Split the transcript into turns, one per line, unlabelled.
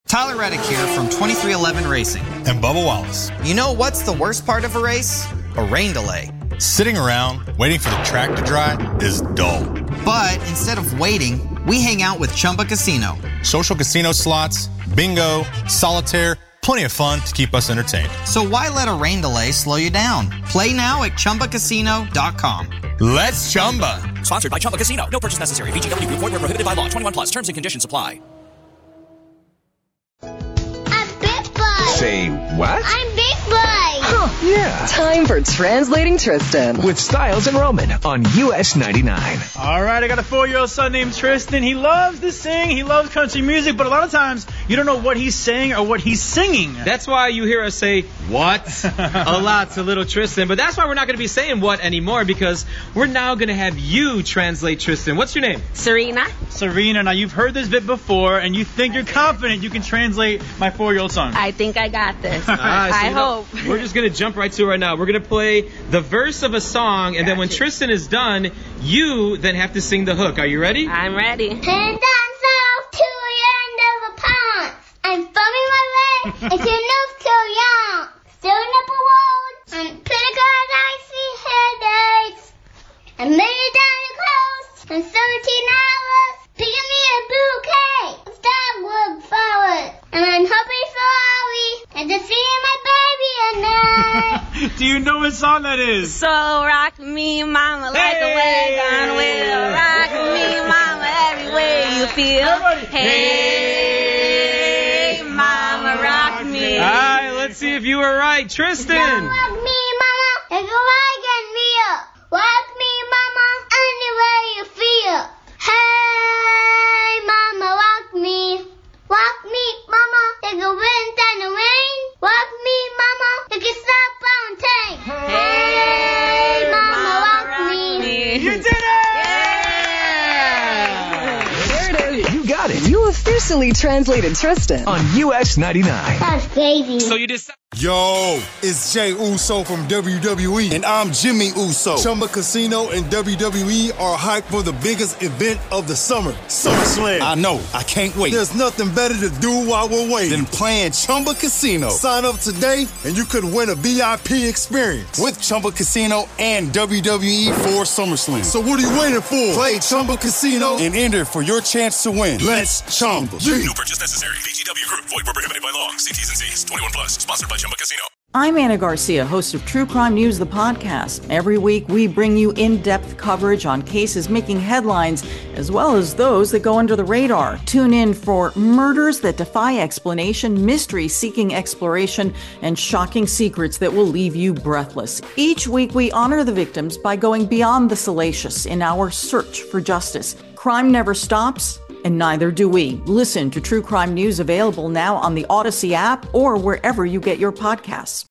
Tyler Reddick here from 2311 Racing.
And Bubba Wallace.
You know what's the worst part of a race? A rain delay.
Sitting around waiting for the track to dry is dull.
But instead of waiting, we hang out with Chumba Casino.
Social casino slots, bingo, solitaire, plenty of fun to keep us entertained.
So why let a rain delay slow you down? Play now at ChumbaCasino.com.
Let's Chumba.
Sponsored by Chumba Casino. No purchase necessary. VGW Group. Void where prohibited by law. 21 plus. Terms and conditions apply.
Say what?
I'm Big Boy.
Huh, yeah.
Time for Translating Tristan
with Styles and Roman on US 99.
All right, I got a 4-year-old son named Tristan. He loves to sing. He loves country music, but a lot of times you don't know what he's saying or what he's singing.
That's why you hear us say, what? a lot to little Tristan. But that's why we're not going to be saying what anymore, because we're now going to have you translate Tristan. What's your name?
Serena.
Serena. Now, you've heard this bit before, and you think you're confident you can translate my 4-year-old son.
I think I got this.
I
hope.
We're just going to jump right to it right now. We're going to play the verse of a song, and then when Tristan is done, you then have to sing the hook. Are you ready?
I'm ready.
Head down south to the end of the pond. I'm thumbing my way into North Korea. Stirring up a world and Pentecost I see headaches. I made it down the coast in 13 hours. Picking me a bouquet of dogwood flowers. And I'm hoping for Ollie and to see my baby at night.
Do you know what song that is?
So rock me, mama, like a wagon wheel. Rock me, mama, everywhere you feel.
Everybody.
Hey, mama, rock me.
All right, let's see if you were right. Tristan.
Rock me, mama, like a wagon wheel. Rock me, mama, anywhere you feel. Hey, mama, rock me. Walk me, mama, like a wind and the rain. Walk me, mama, like a soft fountain. Hey, mama, walk me.
You did it!
Yeah! There it is.
You got it.
You officially translated Tristan
On US 99.
That's crazy.
So you decided.
Yo, it's Jay Uso from WWE, and I'm Jimmy Uso. Chumba Casino and WWE are hyped for the biggest event of the summer, SummerSlam. I know, I can't wait. There's nothing better to do while we're waiting than playing Chumba Casino. Sign up today, and you could win a VIP experience with Chumba Casino and WWE for SummerSlam. So what are you waiting for? Play Chumba Casino and enter for your chance to win. Let's Chumba.
No purchase necessary. VGW Group. Void where prohibited by law. See T's and C's. 21 plus. Sponsored by Chumba Casino.
I'm Anna Garcia, host of True Crime News, the podcast. Every week, we bring you in-depth coverage on cases making headlines, as well as those that go under the radar. Tune in for murders that defy explanation, mysteries seeking exploration, and shocking secrets that will leave you breathless. Each week, we honor the victims by going beyond the salacious in our search for justice. Crime never stops, and neither do we. Listen to True Crime News, available now on the Odyssey app or wherever you get your podcasts.